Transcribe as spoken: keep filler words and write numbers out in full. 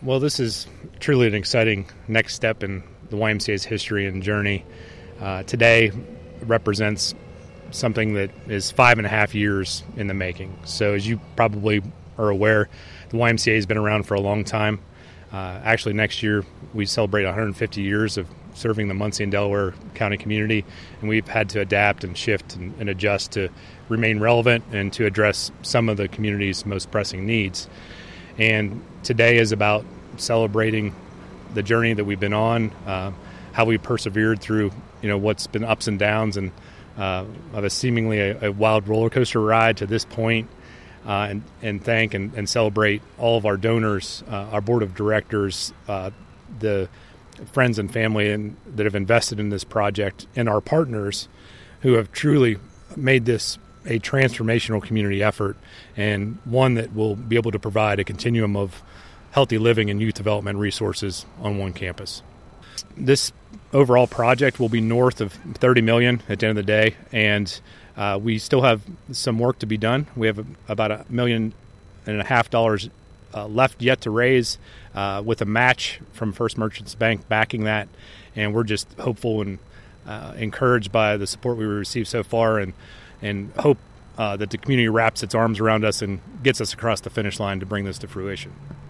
Well, this is truly an exciting next step in the Y M C A's history and journey. Uh, today represents something that is five and a half years in the making. So as you probably are aware, the Y M C A has been around for a long time. Uh, actually, next year we celebrate one hundred fifty years of serving the Muncie and Delaware County community, and we've had to adapt and shift and, and adjust to remain relevant and to address some of the community's most pressing needs. And today is about celebrating the journey that we've been on, uh, how we persevered through, you know, what's been ups and downs, and uh, of a seemingly a, a wild roller coaster ride to this point. Uh, and, and thank and, and celebrate all of our donors, uh, our board of directors, uh, the friends and family and, that have invested in this project, and our partners who have truly made this a transformational community effort, and one that will be able to provide a continuum of healthy living and youth development resources on one campus. This overall project will be north of thirty million dollars at the end of the day, and uh, we still have some work to be done. We have about a million and a half dollars uh, left yet to raise, uh, with a match from First Merchants Bank backing that, and we're just hopeful and uh, encouraged by the support we received so far, and and hope uh, that the community wraps its arms around us and gets us across the finish line to bring this to fruition.